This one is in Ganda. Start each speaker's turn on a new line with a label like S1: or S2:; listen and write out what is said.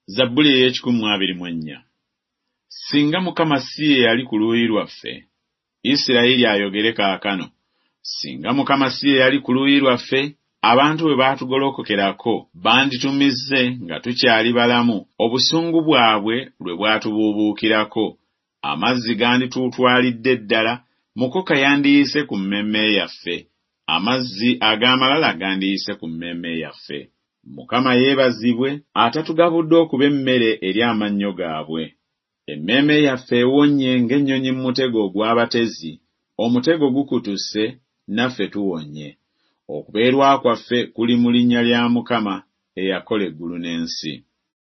S1: Zabbuli ey'ekikumi Singa Mukama si ye yali ku luuyi lwaffe, Isirayiri ayogere kaakano, singa Mukama si ye yali ku luuyi lwaffe, abantu bwe baatugolokokerako banditumizze nga tukyali balamu, obusungu bwabwe lwe bwatubuubuukirako, amazzi gandituutwalidde ddala, mukoka yandiyise ku mmemme yaffe, amazzi ag'amalala gandiyise ku mmemme yaffe. Mukama yeebazibwe atatugabudde okuba emmere eri amannyo gaabwe. Emmeme yaffe ewonnye ng'ennyonyi mu mutego ogw'abatezi, omutego gukutuse, naffe tuwonye. Okubeerwa kwaffe kuli mu linnya lya Mukama eyakola eggulu n'ensi.